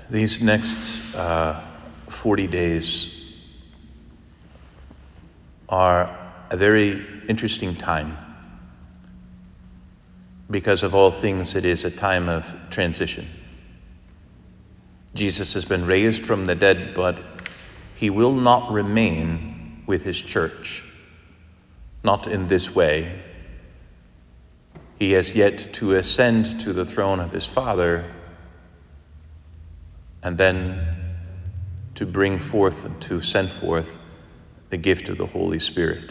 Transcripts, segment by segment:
These next 40 days are a very interesting time. Because of all things, it is a time of transition. Jesus has been raised from the dead, but he will not remain with his church. Not in this way. He has yet to ascend to the throne of his Father, and then to bring forth and to send forth the gift of the Holy Spirit.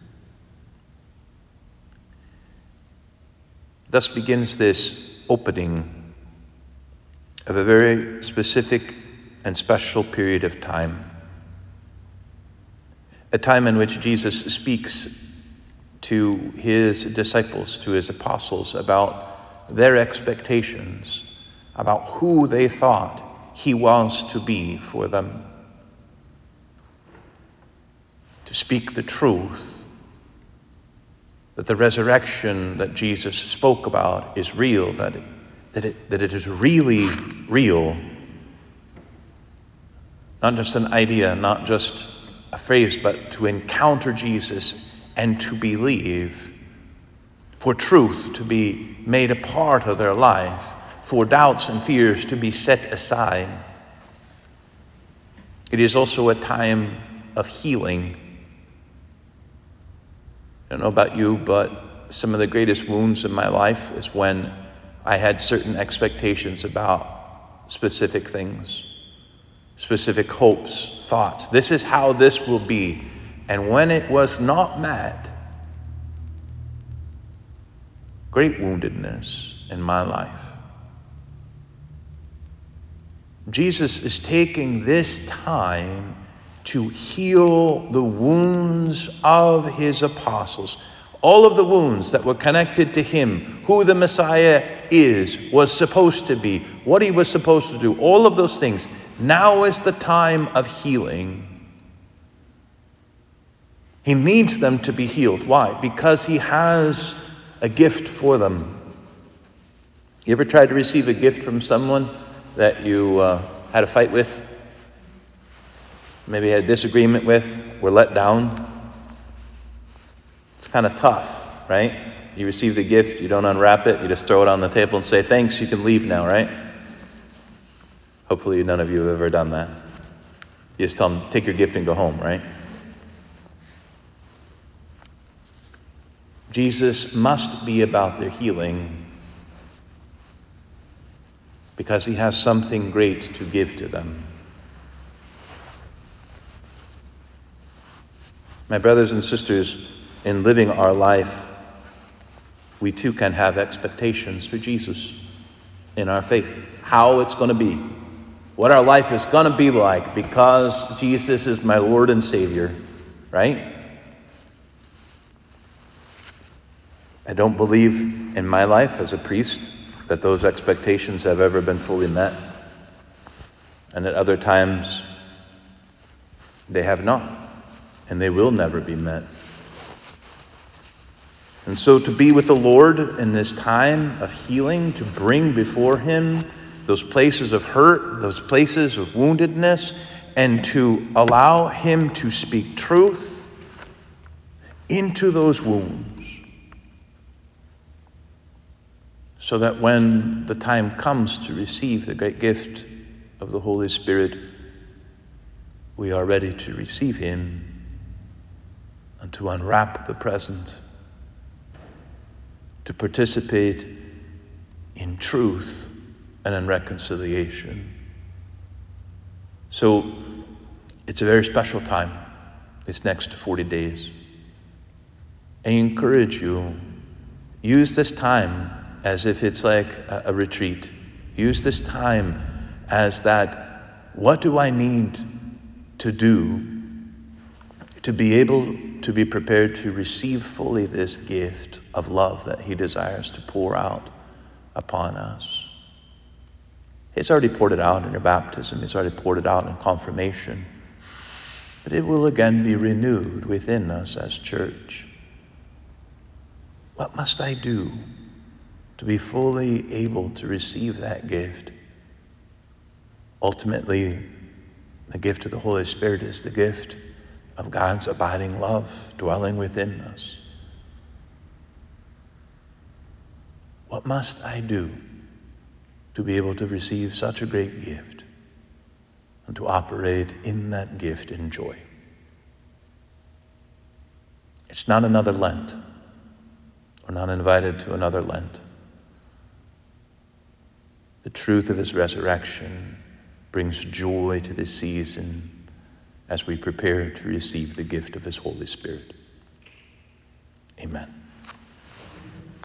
Thus begins this opening of a very specific and special period of time. A time in which Jesus speaks to his disciples, to his apostles, about their expectations, about who they thought he was to be for them. To speak the truth, that the resurrection that Jesus spoke about is real, that it is really real. Not just an idea, not just a phrase, but to encounter Jesus and to believe, for truth to be made a part of their life, for doubts and fears to be set aside. It is also a time of healing. I don't know about you, but some of the greatest wounds in my life is when I had certain expectations about specific things, specific hopes, thoughts. This is how this will be. And when it was not met, great woundedness in my life. Jesus is taking this time to heal the wounds of his apostles. All of the wounds that were connected to him, who the Messiah is, was supposed to be, what he was supposed to do, all of those things. Now is the time of healing. He needs them to be healed. Why? Because he has a gift for them. You ever tried to receive a gift from someone that you had a fight with? Maybe had a disagreement with, were let down? It's kind of tough, right? You receive the gift, you don't unwrap it, you just throw it on the table and say, thanks, you can leave now, right? Hopefully none of you have ever done that. You just tell them, take your gift and go home, right? Jesus must be about their healing because he has something great to give to them. My brothers and sisters, in living our life, we too can have expectations for Jesus in our faith. How it's going to be, what our life is going to be like because Jesus is my Lord and Savior, right? I don't believe in my life as a priest that those expectations have ever been fully met. And at other times, they have not. And they will never be met. And so to be with the Lord in this time of healing, to bring before him those places of hurt, those places of woundedness, and to allow him to speak truth into those wounds, so that when the time comes to receive the great gift of the Holy Spirit, we are ready to receive him and to unwrap the present, to participate in truth and in reconciliation. So it's a very special time, this next 40 days. I encourage you, use this time as if it's like a retreat. Use this time as that, what do I need to do to be able to be prepared to receive fully this gift of love that he desires to pour out upon us. He's already poured it out in your baptism. He's already poured it out in confirmation. But it will again be renewed within us as church. What must I do to be fully able to receive that gift? Ultimately, the gift of the Holy Spirit is the gift of God's abiding love dwelling within us. What must I do to be able to receive such a great gift and to operate in that gift in joy? It's not another Lent. We're not invited to another Lent. The truth of his resurrection brings joy to this season as we prepare to receive the gift of his Holy Spirit. Amen.